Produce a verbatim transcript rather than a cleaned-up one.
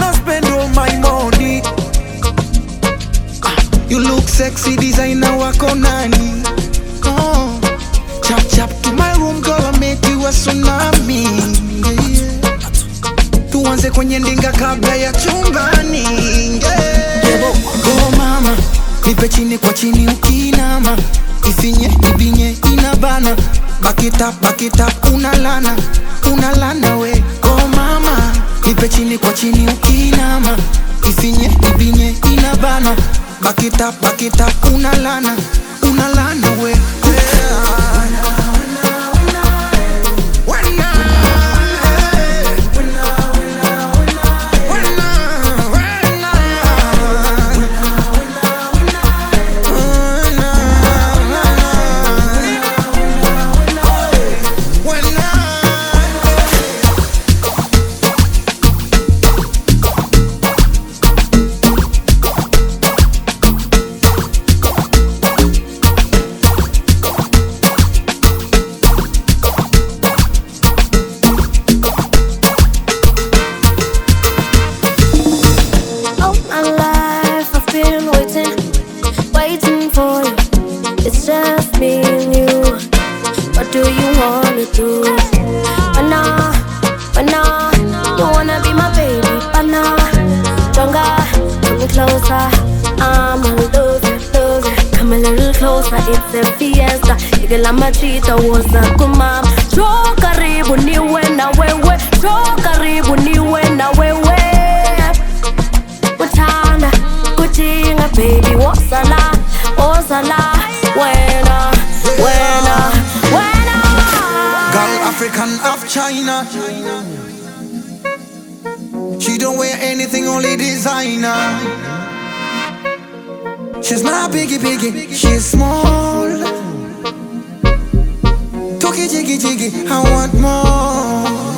wanna spend all my money. You look sexy, designer wako nani? Oh. Chap chap to my room, girl, I make you a tsunami. Yeah. Tuanze kwenye ndinga kabla ya chumbani. Yeah. Go mama, nipe chini kwa chini ukinama. Ifinye, ibinye, inabana. Back it up, back it up, unalana. Unalana we. Go mama, nipe chini kwa chini ukinama. Ifinye, ibinye, inabana. Back it up, back it up, unalana. Unalana we. Yeah. It's just me and you. What do you wanna do? But nah, but nah, you wanna be my baby. But nah, stronger, come me closer. I'ma love you, love you. Come a little closer, it's a fiesta. Nigga la machita was a good mom. Draw karibu niwe na wewe. Draw karibu niwe na wewe. Utanda, kutinga baby, what's a la, what's a la. Wena, wena, wena. Girl African of China. She don't wear anything, only designer. She's not biggie biggie, she's small. Toki jiggy jiggy, I want more.